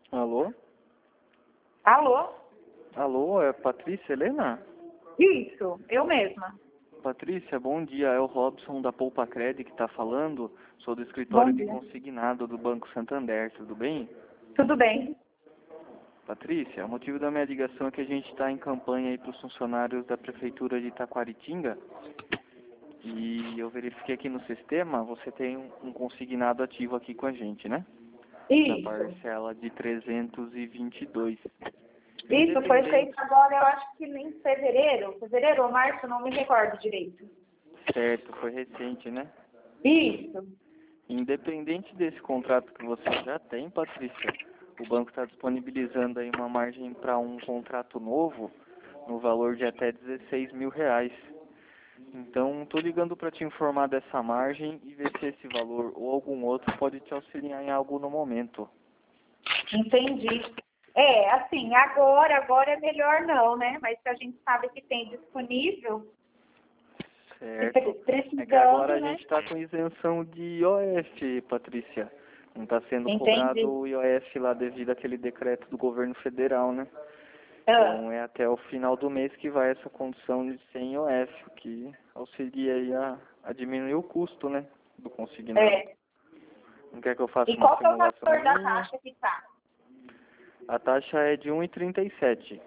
Alô? Alô? Alô, é Patrícia Helena? Isso, eu mesma. Patrícia, bom dia. É o Robson da Poupa Cred que está falando. Sou do escritório Bom de dia. consignado do Banco Santander, tudo bem? Tudo bem? Patrícia, o motivo da minha ligação é que a gente está em campanha aí para os funcionários da Prefeitura de Itaquaritinga e eu verifiquei aqui no sistema, você tem um consignado ativo aqui com a gente, né? Na Isso. parcela de 322. Isso foi Independente, feito agora, eu acho que em fevereiro. Fevereiro ou março, não me recordo direito. certo, foi recente, né? Isso. Independente desse contrato que você já tem, Patrícia, o banco está disponibilizando aí uma margem para um contrato novo no valor de até R$ 16.000. Então, estou ligando para te informar dessa margem e ver se esse valor ou algum outro pode te auxiliar em algo no momento. Entendi. É, assim, agora é melhor não, né? Mas se a gente sabe que tem disponível, Certo. É que precisando, agora a né? gente está com isenção de IOF, Patrícia. Não está sendo Entendi. cobrado o IOF lá devido àquele decreto do governo federal, né? Ah, Então é até o final do mês que vai essa condição de sem IOF, o que auxilia aí a diminuir o custo, né, do consignado. é. Não quer que eu faça E uma qual que é o valor da simulaçãozinha? taxa que tá? A taxa é de 1,37.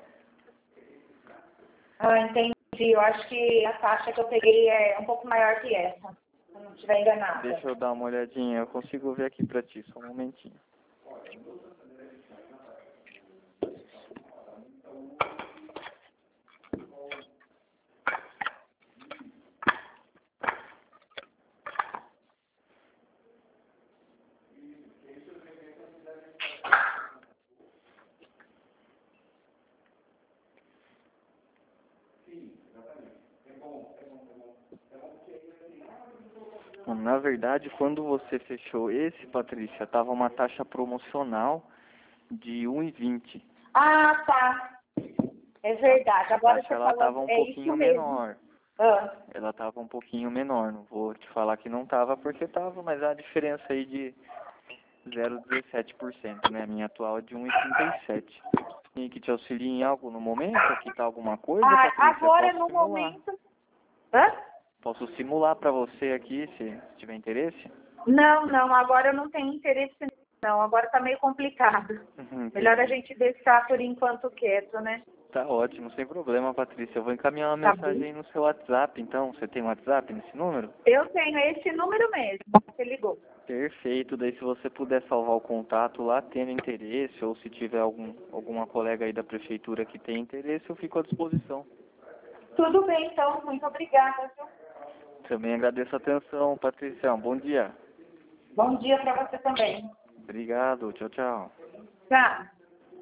Ah, entendi. Eu acho que a taxa que eu peguei é um pouco maior que essa, se eu não estiver enganada. Deixa eu dar uma olhadinha, eu consigo ver aqui pra ti, só um momentinho. Bom, na verdade, quando você fechou esse, Patrícia, tava uma taxa promocional de 1,20. Ah, tá. É verdade. A Agora taxa você ela falou, tava um é isso pouquinho mesmo. menor. Ah, Ela tava um pouquinho menor, não vou te falar que não tava porque tava, mas há a diferença aí de 0,17%, né? A minha atual é de 1,37. E que te auxilia em algo no momento? Aqui tá alguma coisa, Patrícia? agora Posso no simular. momento. Hã? Posso simular para você aqui, se tiver interesse? Não, agora eu não tenho interesse não. Agora tá meio complicado. Melhor a Entendi. gente deixar por enquanto quieto, né? Tá ótimo, sem problema, Patrícia. Eu vou encaminhar uma Tá mensagem bom. aí no seu WhatsApp, então. Você tem WhatsApp nesse número? Eu tenho esse número mesmo, você ligou. Perfeito. Daí se você puder salvar o contato lá, tendo interesse, ou se tiver alguma colega aí da prefeitura que tem interesse, eu fico à disposição. Tudo bem, então. Muito obrigada, viu? Também agradeço a atenção, Patrícia. Bom dia. Bom dia para você também. Obrigado. Tchau, tchau. Tchau.